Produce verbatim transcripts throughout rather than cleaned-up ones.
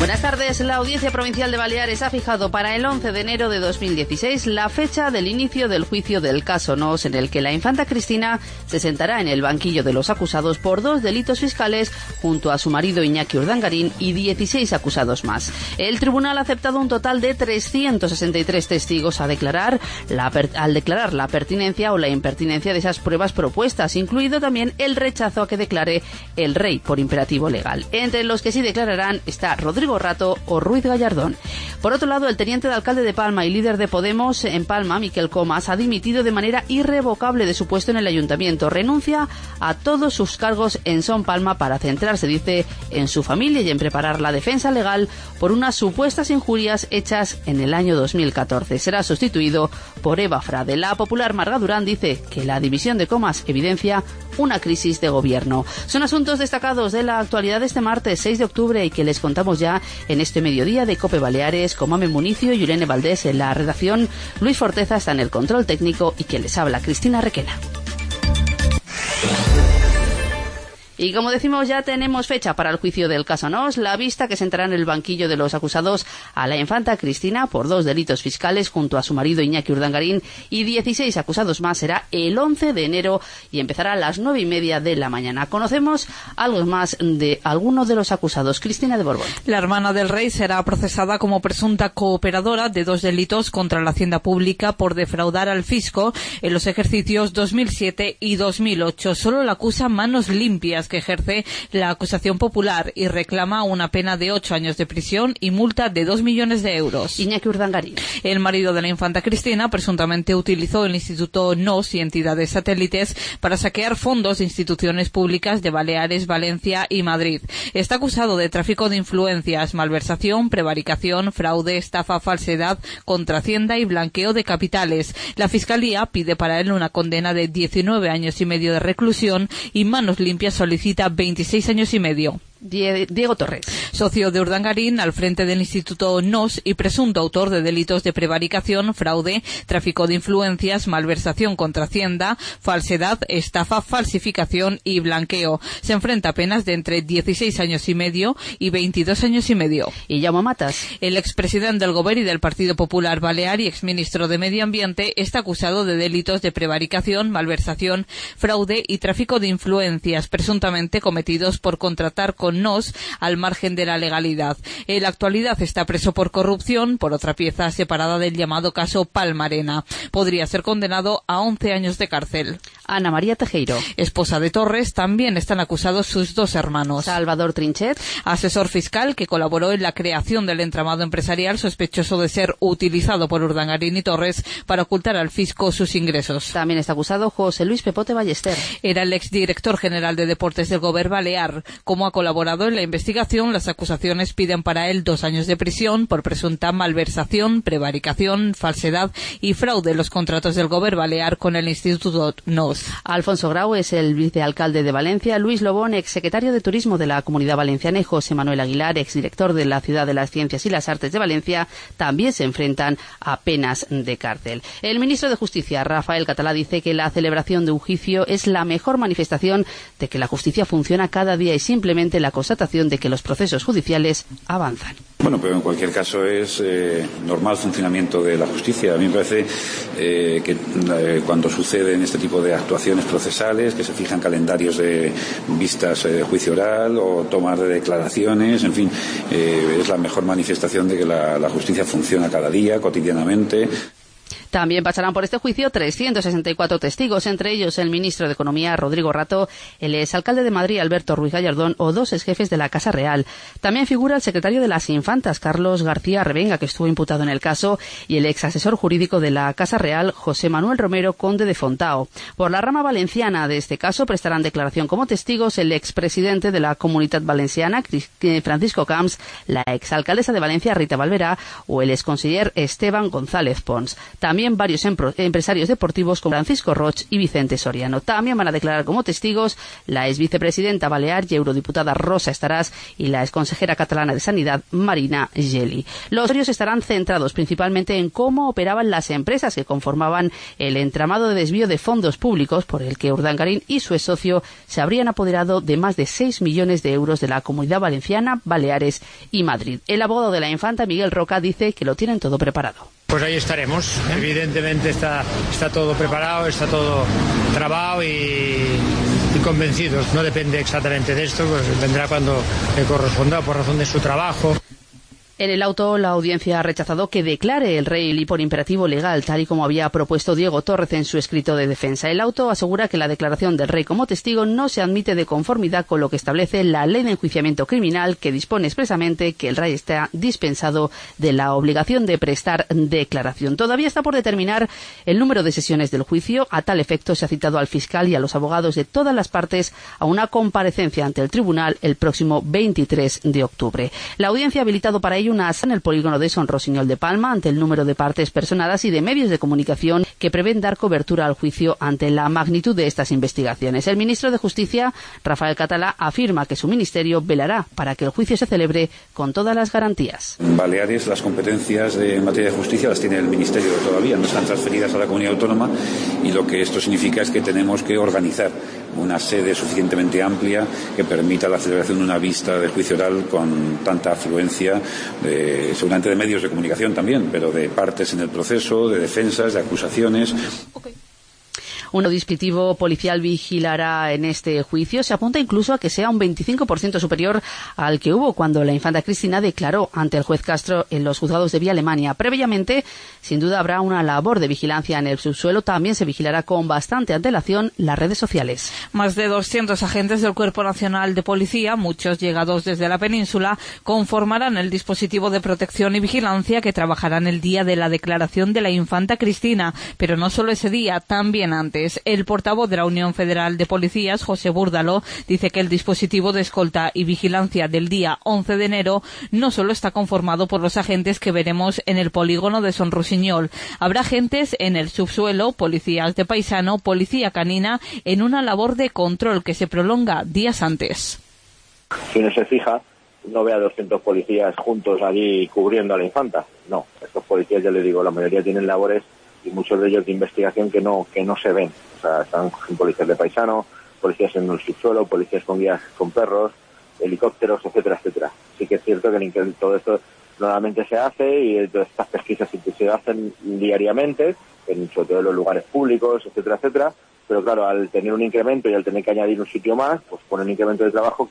Buenas tardes. La Audiencia Provincial de Baleares ha fijado para el once de enero de dos mil dieciséis la fecha del inicio del juicio del caso Nos, en el que la infanta Cristina se sentará en el banquillo de los acusados por dos delitos fiscales junto a su marido Iñaki Urdangarín y dieciséis acusados más. El tribunal ha aceptado un total de trescientos sesenta y tres testigos a declarar la al declarar la pertinencia o la impertinencia de esas pruebas propuestas, incluido también el rechazo a que declare el rey por imperativo legal. Entre los que sí declararán está Rodrigo Rato o Ruiz Gallardón. Por otro lado, el teniente de alcalde de Palma y líder de Podemos en Palma, Miquel Comas, ha dimitido de manera irrevocable de su puesto en el ayuntamiento. Renuncia a todos sus cargos en Son Palma para centrarse, dice, en su familia y en preparar la defensa legal por unas supuestas injurias hechas en el año dos mil catorce. Será sustituido por Eva Frade. La popular Marga Durán dice que la dimisión de Comas evidencia una crisis de gobierno. Son asuntos destacados de la actualidad de este martes seis de octubre y que les contamos ya en este mediodía de COPE Baleares, con Mame Municio y Irene Valdés en la redacción. Luis Forteza está en el control técnico y quien les habla, Cristina Requena. Y como decimos, ya tenemos fecha para el juicio del caso Nos. La vista que sentará en el banquillo de los acusados a la infanta Cristina por dos delitos fiscales junto a su marido Iñaki Urdangarín y dieciséis acusados más será el once de enero y empezará a las nueve y media de la mañana. Conocemos algo más de algunos de los acusados. Cristina de Borbón. La hermana del rey será procesada como presunta cooperadora de dos delitos contra la hacienda pública por defraudar al fisco en los ejercicios dos mil siete y dos mil ocho. Solo la acusa manos limpias, que ejerce la acusación popular y reclama una pena de ocho años de prisión y multa de dos millones de euros. Iñaki Urdangarín. El marido de la infanta Cristina presuntamente utilizó el Instituto Nos y entidades satélites para saquear fondos de instituciones públicas de Baleares, Valencia y Madrid. Está acusado de tráfico de influencias, malversación, prevaricación, fraude, estafa, falsedad, contra Hacienda y blanqueo de capitales. La Fiscalía pide para él una condena de diecinueve años y medio de reclusión y manos limpias solicita veintiséis años y medio. Diego Torres. Socio de Urdangarín al frente del Instituto Nos y presunto autor de delitos de prevaricación, fraude, tráfico de influencias, malversación contra Hacienda, falsedad, estafa, falsificación y blanqueo. Se enfrenta a penas de entre dieciséis años y medio y veintidós años y medio. Y Jaume Matas. El expresidente del Gobierno y del Partido Popular Balear y exministro de Medio Ambiente está acusado de delitos de prevaricación, malversación, fraude y tráfico de influencias, presuntamente cometidos por contratar con Nos al margen de la legalidad. En la actualidad está preso por corrupción, por otra pieza separada del llamado caso Palmarena. Podría ser condenado a once años de cárcel. Ana María Tejero. Esposa de Torres, también están acusados sus dos hermanos. Salvador Trinchet. Asesor fiscal que colaboró en la creación del entramado empresarial sospechoso de ser utilizado por Urdangarín y Torres para ocultar al fisco sus ingresos. También está acusado José Luis Pepote Ballester. Era el exdirector general de Deportes del Gobierno Balear. Como ha colaborado en la investigación, las acusaciones piden para él dos años de prisión por presunta malversación, prevaricación, falsedad y fraude en los contratos del Gobierno Balear con el Instituto Nos. Alfonso Grau es el vicealcalde de Valencia, Luis Lobón, exsecretario de Turismo de la Comunidad Valenciana, y José Manuel Aguilar, exdirector de la Ciudad de las Ciencias y las Artes de Valencia, también se enfrentan a penas de cárcel. El ministro de Justicia, Rafael Catalá, dice que la celebración de un juicio es la mejor manifestación de que la justicia funciona cada día y simplemente la constatación de que los procesos judiciales avanzan. Bueno, pero en cualquier caso es eh, normal funcionamiento de la justicia. A mí me parece eh, que eh, cuando suceden este tipo de actuaciones procesales, que se fijan calendarios de vistas eh, de juicio oral o tomar de declaraciones, en fin, eh, es la mejor manifestación de que la, la justicia funciona cada día, cotidianamente. También pasarán por este juicio trescientos sesenta y cuatro testigos, entre ellos el ministro de Economía, Rodrigo Rato, el exalcalde de Madrid, Alberto Ruiz Gallardón, o dos exjefes de la Casa Real. También figura el secretario de las Infantas, Carlos García Revenga, que estuvo imputado en el caso, y el exasesor jurídico de la Casa Real, José Manuel Romero, conde de Fontao. Por la rama valenciana de este caso prestarán declaración como testigos el expresidente de la Comunitat Valenciana, Francisco Camps, la exalcaldesa de Valencia, Rita Valverá, o el exconseller Esteban González Pons. También también varios empresarios deportivos como Francisco Roch y Vicente Soriano. También van a declarar como testigos la ex vicepresidenta balear y eurodiputada Rosa Estaràs y la exconsejera catalana de Sanidad Marina Geli. Los estudios estarán centrados principalmente en cómo operaban las empresas que conformaban el entramado de desvío de fondos públicos por el que Urdangarín y su socio se habrían apoderado de más de seis millones de euros de la Comunidad Valenciana, Baleares y Madrid. El abogado de la infanta, Miguel Roca, dice que lo tienen todo preparado. Pues ahí estaremos. Evidentemente está, está todo preparado, está todo trabado y, y convencidos. No depende exactamente de esto, pues vendrá cuando le corresponda por razón de su trabajo. En el auto, la audiencia ha rechazado que declare el rey por imperativo legal, tal y como había propuesto Diego Torres en su escrito de defensa. El auto asegura que la declaración del rey como testigo no se admite de conformidad con lo que establece la ley de enjuiciamiento criminal, que dispone expresamente que el rey está dispensado de la obligación de prestar declaración. Todavía está por determinar el número de sesiones del juicio. A tal efecto, se ha citado al fiscal y a los abogados de todas las partes a una comparecencia ante el tribunal el próximo veintitrés de octubre. La audiencia ha habilitado para ello una asa en el polígono de Son Rosiñol de Palma ante el número de partes personadas y de medios de comunicación que prevén dar cobertura al juicio ante la magnitud de estas investigaciones. El ministro de Justicia, Rafael Català, afirma que su ministerio velará para que el juicio se celebre con todas las garantías. En Baleares las competencias de, en materia de justicia las tiene el ministerio todavía, no están transferidas a la comunidad autónoma, y lo que esto significa es que tenemos que organizar una sede suficientemente amplia que permita la celebración de una vista de juicio oral con tanta afluencia, de, seguramente de medios de comunicación también, pero de partes en el proceso, de defensas, de acusaciones. Okay. Un dispositivo policial vigilará en este juicio. Se apunta incluso a que sea un veinticinco por ciento superior al que hubo cuando la infanta Cristina declaró ante el juez Castro en los juzgados de Vía Alemania. Previamente, sin duda, habrá una labor de vigilancia en el subsuelo. También se vigilará con bastante antelación las redes sociales. Más de doscientos agentes del Cuerpo Nacional de Policía, muchos llegados desde la península, conformarán el dispositivo de protección y vigilancia que trabajarán el día de la declaración de la infanta Cristina. Pero no solo ese día, también antes. El portavoz de la Unión Federal de Policías, José Búrdalo, dice que el dispositivo de escolta y vigilancia del día once de enero no solo está conformado por los agentes que veremos en el polígono de Son Rosiñol. Habrá agentes en el subsuelo, policías de paisano, policía canina, en una labor de control que se prolonga días antes. Si uno se fija, no ve a doscientos policías juntos allí cubriendo a la infanta. No, estos policías, ya le digo, la mayoría tienen labores y muchos de ellos de investigación que no que no se ven. O sea, están policías de paisano, policías en el subsuelo, policías con guías con perros, helicópteros, etcétera, etcétera. Sí que es cierto que todo esto normalmente se hace y todas estas pesquisas se hacen diariamente, en, sobre todo en los lugares públicos, etcétera, etcétera. Pero claro, al tener un incremento y al tener que añadir un sitio más, pues pone un incremento de trabajo.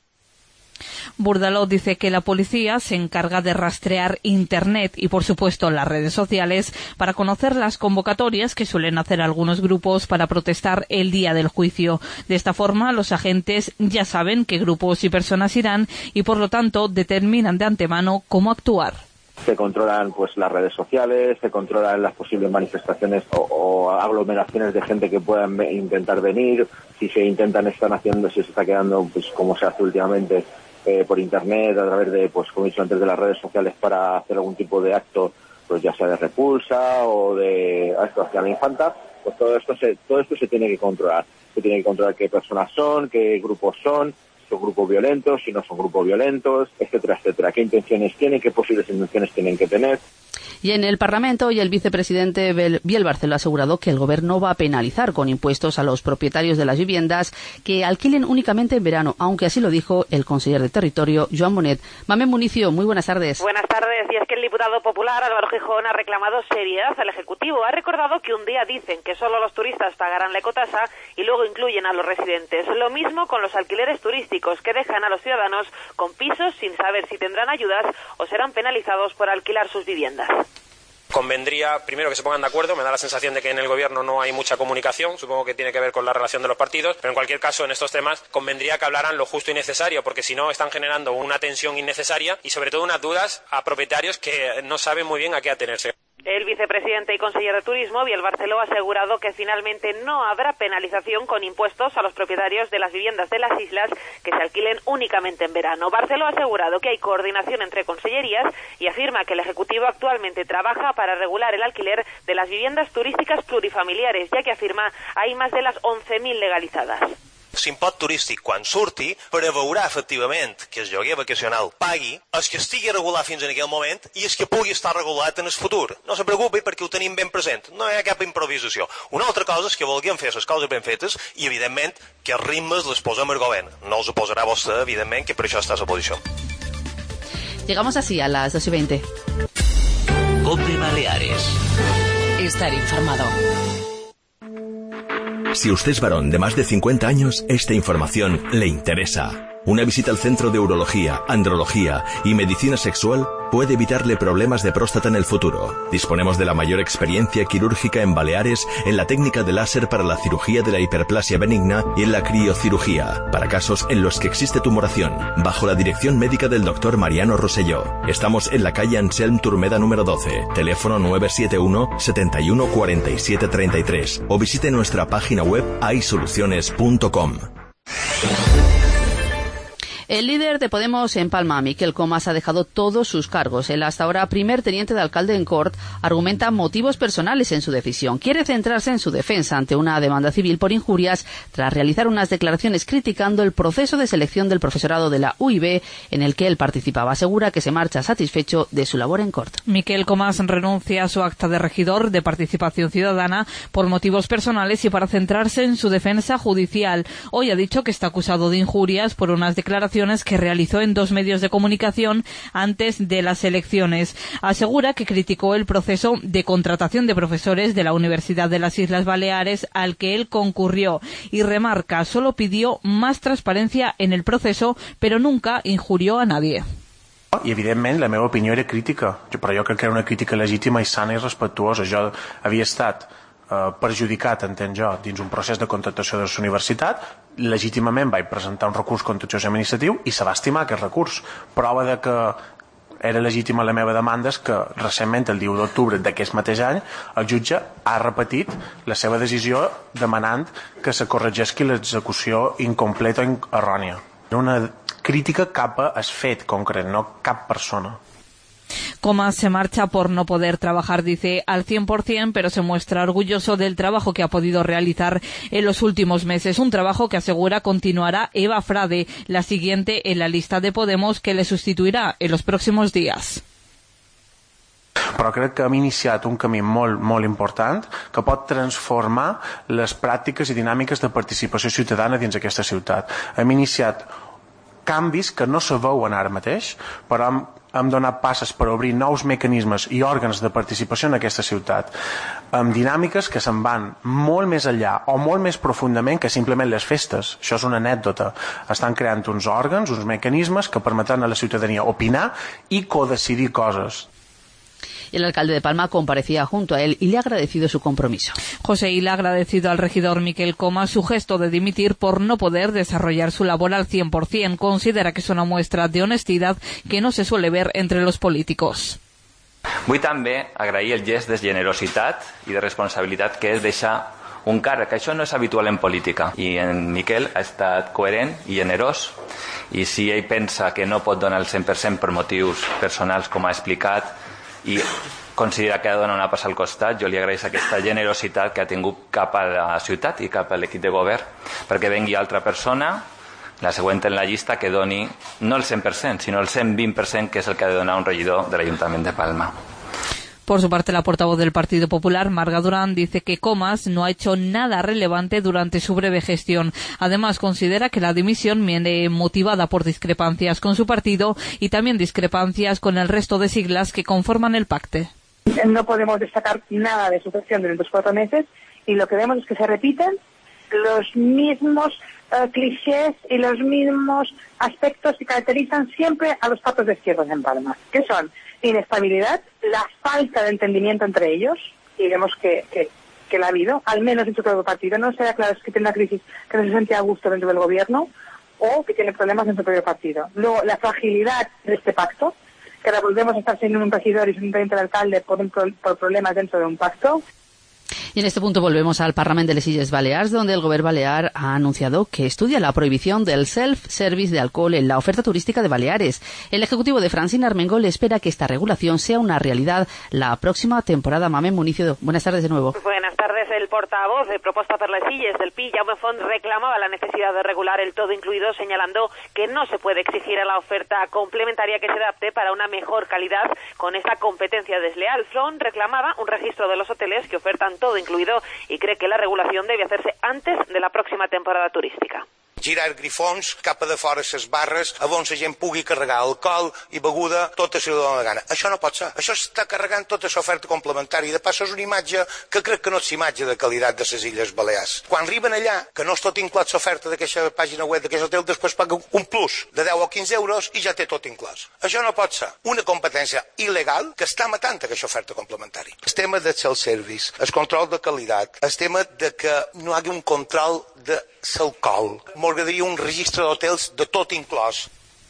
Búrdalo dice que la policía se encarga de rastrear Internet y, por supuesto, las redes sociales para conocer las convocatorias que suelen hacer algunos grupos para protestar el día del juicio. De esta forma, los agentes ya saben qué grupos y personas irán y, por lo tanto, determinan de antemano cómo actuar. Se controlan pues las redes sociales, se controlan las posibles manifestaciones o, o aglomeraciones de gente que puedan ve- intentar venir, si se intentan, están haciendo, si se está quedando, pues como se hace últimamente, Eh, por internet, a través de, pues como he dicho antes, de las redes sociales para hacer algún tipo de acto, pues ya sea de repulsa o de acto hacia la infanta, pues todo esto se, todo esto se tiene que controlar. Se tiene que controlar qué personas son, qué grupos son, si son grupos violentos, si no son grupos violentos, etcétera, etcétera. Qué intenciones tienen, qué posibles intenciones tienen que tener. Y en el Parlamento, hoy el vicepresidente Biel Barceló ha asegurado que el Gobierno va a penalizar con impuestos a los propietarios de las viviendas que alquilen únicamente en verano, aunque así lo dijo el conseller de Territorio, Joan Bonet. Mamen Municio, muy buenas tardes. Buenas tardes. Y es que el diputado popular Álvaro Gijón ha reclamado seriedad al Ejecutivo. Ha recordado que un día dicen que solo los turistas pagarán la ecotasa y luego incluyen a los residentes. Lo mismo con los alquileres turísticos, que dejan a los ciudadanos con pisos sin saber si tendrán ayudas o serán penalizados por alquilar sus viviendas. Convendría, primero, que se pongan de acuerdo. Me da la sensación de que en el Gobierno no hay mucha comunicación. Supongo que tiene que ver con la relación de los partidos. Pero en cualquier caso, en estos temas, convendría que hablaran lo justo y necesario, porque si no, están generando una tensión innecesaria y, sobre todo, unas dudas a propietarios que no saben muy bien a qué atenerse. El vicepresidente y consejero de Turismo, Biel Barceló, ha asegurado que finalmente no habrá penalización con impuestos a los propietarios de las viviendas de las islas que se alquilen únicamente en verano. Barceló ha asegurado que hay coordinación entre consellerías y afirma que el Ejecutivo actualmente trabaja para regular el alquiler de las viviendas turísticas plurifamiliares, ya que afirma hay más de las once mil legalizadas. L'impost turístic, quan surti, preveurà efectivament que el lloguer vacacional pagui el que estigui regulat fins en aquell moment i el que pugui estar regulat en el futur. No se preocupi perquè ho tenim ben present, no hi ha cap improvisació. Una altra cosa és que vulguem fer les coses ben fetes i, evidentment, que els ritmes les posem al govern. No els ho posarà vostè, evidentment, que per això està a la posició. Llegamos así a las dos y veinte. COPE Baleares. Estar informado. Si usted es varón de más de cincuenta años, esta información le interesa. Una visita al Centro de Urología, Andrología y Medicina Sexual puede evitarle problemas de próstata en el futuro. Disponemos de la mayor experiencia quirúrgica en Baleares en la técnica de láser para la cirugía de la hiperplasia benigna y en la criocirugía, para casos en los que existe tumoración, bajo la dirección médica del doctor Mariano Rosselló. Estamos en la calle Anselm Turmeda número doce, teléfono nueve siete uno, setenta y uno, cuarenta y siete, treinta y tres, o visite nuestra página web a i soluciones punto com. El líder de Podemos en Palma, Miquel Comas, ha dejado todos sus cargos. El hasta ahora primer teniente de alcalde en Cort argumenta motivos personales en su decisión. Quiere centrarse en su defensa ante una demanda civil por injurias tras realizar unas declaraciones criticando el proceso de selección del profesorado de la U I B en el que él participaba. Asegura que se marcha satisfecho de su labor en Cort. Miquel Comas renuncia a su acta de regidor de Participación Ciudadana por motivos personales y para centrarse en su defensa judicial. Hoy ha dicho que está acusado de injurias por unas declaraciones que realizó en dos medios de comunicación antes de las elecciones. Asegura que criticó el proceso de contratación de profesores de la Universidad de las Islas Baleares al que él concurrió y remarca, solo pidió más transparencia en el proceso, pero nunca injurió a nadie. I, evidentment, la meva opinió era crítica, però jo crec que era una crítica legítima i sana i respectuosa. Jo havia estat eh, perjudicat, entenc jo, dins un procés de contractació de la universitat. Legítimament vaig presentar un recurs contenciós administratiu i se va estimar aquest recurs. Prova de que era legítima la meva demanda és que recentment, el diu d'octubre d'aquest mateix any, el jutge ha repetit la seva decisió demanant que se corregisqui l'execució incompleta o errònia. Era una crítica cap a el fet concret, no cap persona. Comas se marcha por no poder trabajar, dice, al cien por cien, pero se muestra orgulloso del trabajo que ha podido realizar en los últimos meses. Un trabajo que asegura continuará Eva Frade, la siguiente en la lista de Podemos que le sustituirá en los próximos días. Però crec que hem iniciat un camí molt, molt important que pot transformar les pràctiques i dinàmiques de participació ciutadana dins aquesta ciutat. Hem iniciat canvis que no se veuen ara mateix, però hem hem donat passes per obrir nous mecanismes i òrgans de participació en aquesta ciutat, amb dinàmiques que se'n van molt més enllà o molt més profundament que simplement les festes. Això és una anècdota. Estan creant uns òrgans, uns mecanismes que permetran a la ciutadania opinar i codecidir coses. El alcalde de Palma comparecía junto a él y le ha agradecido su compromiso. José Ila ha agradecido al regidor Miquel Comas su gesto de dimitir por no poder desarrollar su labor al cien por cien. Considera que es una muestra de honestidad que no se suele ver entre los políticos. Vull també agrair el gest de generositat i de responsabilitat que és deixar un càrrec, que això no és habitual en política, i en Miquel ha estat coherent i generós, i si ell pensa que no pot donar el cent per cent per motius personals, com ha explicat, i considera que ha de donar una passa al costat, jo li agraeixo aquesta generositat que ha tingut cap a la ciutat i cap a l'equip de govern, perquè vengui altra persona, la següent en la llista, que doni no el cent per cent, sinó el cent vint per cent, que és el que ha de donar un regidor de l'Ajuntament de Palma. Por su parte, la portavoz del Partido Popular, Marga Durán, dice que Comas no ha hecho nada relevante durante su breve gestión. Además, considera que la dimisión viene motivada por discrepancias con su partido y también discrepancias con el resto de siglas que conforman el pacte. No podemos destacar nada de su gestión durante los cuatro meses y lo que vemos es que se repiten los mismos uh, clichés y los mismos aspectos que caracterizan siempre a los pactos de izquierdas en Palma, que son inestabilidad, la falta de entendimiento entre ellos, y vemos que, que, que la ha habido, al menos en su propio partido. No se da claro que tiene una crisis que no se siente a gusto dentro del gobierno o que tiene problemas en su propio partido. Luego, la fragilidad de este pacto, que volvemos a estar sin un regidor y sin un teniente de alcalde por, un, por problemas dentro de un pacto. Y en este punto volvemos al Parlament de les Illes Balears, donde el Govern Balear ha anunciado que estudia la prohibición del self-service de alcohol en la oferta turística de Baleares. El ejecutivo de Francina Armengol espera que esta regulación sea una realidad la próxima temporada. Mamen Municio, buenas tardes de nuevo. Buenas tardes. El portavoz de Proposta per les Illes del Pi, Jaume Font, reclamaba la necesidad de regular el todo incluido, señalando que no se puede exigir a la oferta complementaria que se adapte para una mejor calidad con esta competencia desleal. Font reclamaba un registro de los hoteles que ofertan todo incluido y cree que la regulación debe hacerse antes de la próxima temporada turística. Girar grifons cap a de fora les barres on la gent pugui carregar alcohol i beguda tota si li dóna la gana. Això no pot ser. Això està carregant tota l'oferta complementària. De passo és una imatge que crec que no és imatge de qualitat de les Illes Balears. Quan arriben allà, que no és tot inclòs l'oferta d'aquesta pàgina web d'aquest hotel, després paga un plus de deu o quinze euros i ja té tot inclòs. Això no pot ser. Una competència il·legal que està matant aquesta oferta complementària. El tema del self-service, el control de qualitat, el tema de que no hi hagi un control de l'alcohol. M'agradaria un registre d'hotels de tot inclòs.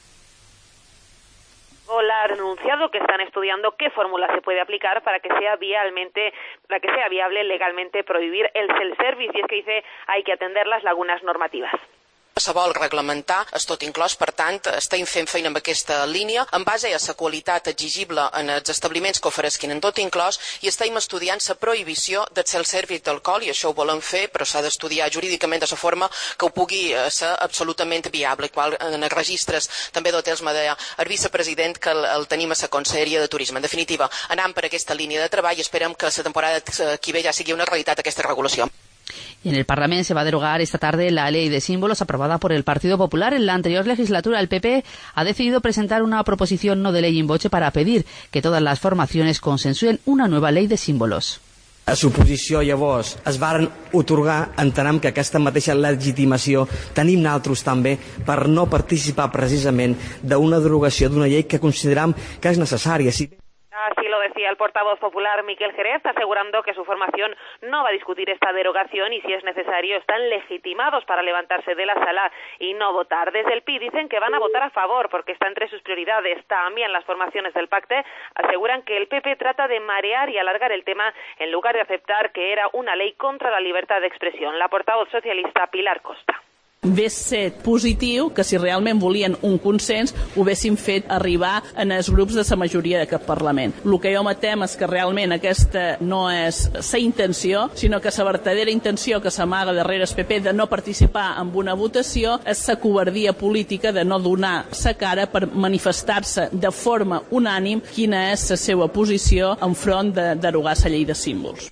Ha anunciado que están estudiando qué fórmula se puede aplicar para que sea vialmente, para que sea viable legalmente prohibir el self-service, y es que dice hay que atender las lagunas normativas. Se vol reglamentar, és tot inclòs, per tant, estem fent feina amb aquesta línia en base a la qualitat exigible en els establiments que oferesquin en tot inclòs i estem estudiant la prohibició del self-service d'alcohol, i això ho volem fer, però s'ha d'estudiar jurídicament de la forma que ho pugui ser absolutament viable, qual en els registres també d'hotels me deia el vicepresident que el, el tenim a la Conselleria de Turisme. En definitiva, anant per aquesta línia de treball i esperem que la temporada que ve ja sigui una realitat aquesta regulació. Y en el Parlamento se va a derogar esta tarde la ley de símbolos aprobada por el Partido Popular. En la anterior legislatura el P P ha decidido presentar una proposición no de ley in voce para pedir que todas las formaciones consensúen una nueva ley de símbolos. A suposició, llavors, es varen otorgar, entenem que aquesta mateixa legitimació tenim naltros també per no participar precisament d'una derogació d'una llei que consideram que és necessària. Si... Así lo decía el portavoz popular Miquel Jerez, asegurando que su formación no va a discutir esta derogación y, si es necesario, están legitimados para levantarse de la sala y no votar. Desde el P I dicen que van a votar a favor porque está entre sus prioridades. También las formaciones del pacte aseguran que el P P trata de marear y alargar el tema en lugar de aceptar que era una ley contra la libertad de expresión. La portavoz socialista Pilar Costa. Hauria set positiu que si realment volien un consens ho haguessin fet arribar en els grups de la majoria d'aquest Parlament. El que jo me tem és que realment aquesta no és la intenció, sinó que la verdadera intenció que s'amaga darrere el P P de no participar en una votació és la covardia política de no donar la cara per manifestar-se de forma unànim quina és la seva posició enfront de derogar la llei de símbols.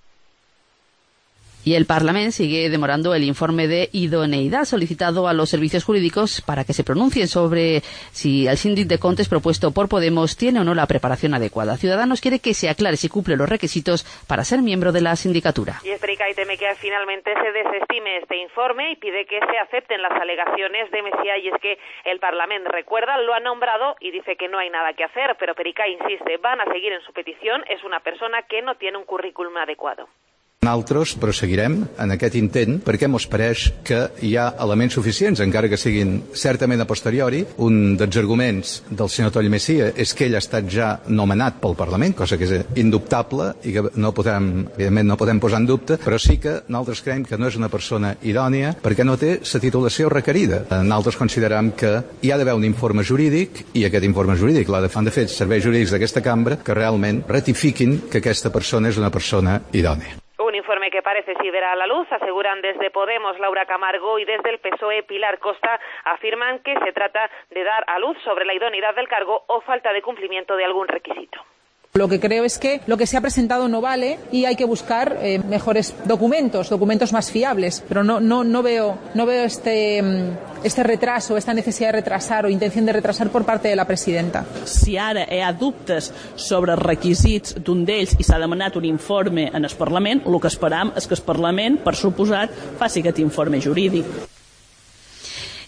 Y el Parlamento sigue demorando el informe de idoneidad solicitado a los servicios jurídicos para que se pronuncien sobre si el síndic de Comptes propuesto por Podemos tiene o no la preparación adecuada. Ciudadanos quiere que se aclare si cumple los requisitos para ser miembro de la sindicatura. Y explica y teme que finalmente se desestime este informe y pide que se acepten las alegaciones de Messià, y es que el Parlamento, recuerda, lo ha nombrado y dice que no hay nada que hacer, pero Pericay insiste, van a seguir en su petición, es una persona que no tiene un currículum adecuado. Nosaltres proseguirem en aquest intent perquè mos pareix que hi ha elements suficients, encara que siguin certament a posteriori. Un dels arguments del senyor Toll Messià és que ell ha estat ja nomenat pel Parlament, cosa que és indubtable i que no podem, evidentment no podem posar en dubte, però sí que nosaltres creiem que no és una persona idònia perquè no té la titulació requerida. Nosaltres considerem que hi ha d'haver un informe jurídic i aquest informe jurídic l'ha de fer els serveis jurídics d'aquesta cambra que realment ratifiquin que aquesta persona és una persona idònia. Un informe que parece sí verá la luz, aseguran desde Podemos Laura Camargo y desde el P S O E Pilar Costa, afirman que se trata de dar a luz sobre la idoneidad del cargo o falta de cumplimiento de algún requisito. Lo que creo es que lo que se ha presentado no vale y hay que buscar eh, mejores documentos, documentos más fiables, pero no, no, no veo, no veo este, este retraso, esta necesidad de retrasar o intención de retrasar por parte de la presidenta. Si ara hi ha dubtes sobre els requisits d'un d'ells i s'ha demanat un informe en el Parlament, el que esperam és que el Parlament, per suposat, faci aquest informe jurídic.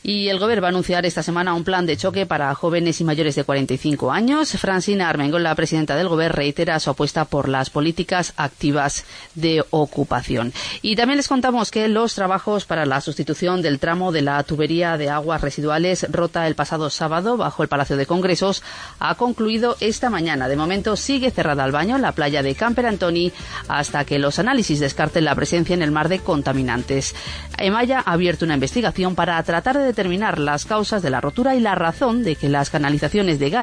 Y el Gobierno va a anunciar esta semana un plan de choque para jóvenes y mayores de cuarenta y cinco años. Francina Armengol, la presidenta del Gobierno, reitera su apuesta por las políticas activas de ocupación. Y también les contamos que los trabajos para la sustitución del tramo de la tubería de aguas residuales rota el pasado sábado bajo el Palacio de Congresos ha concluido esta mañana. De momento sigue cerrada al baño la playa de Camper Antoni hasta que los análisis descarten la presencia en el mar de contaminantes. Emaya ha abierto una investigación para tratar de determinar las causas de la rotura y la razón de que las canalizaciones de gas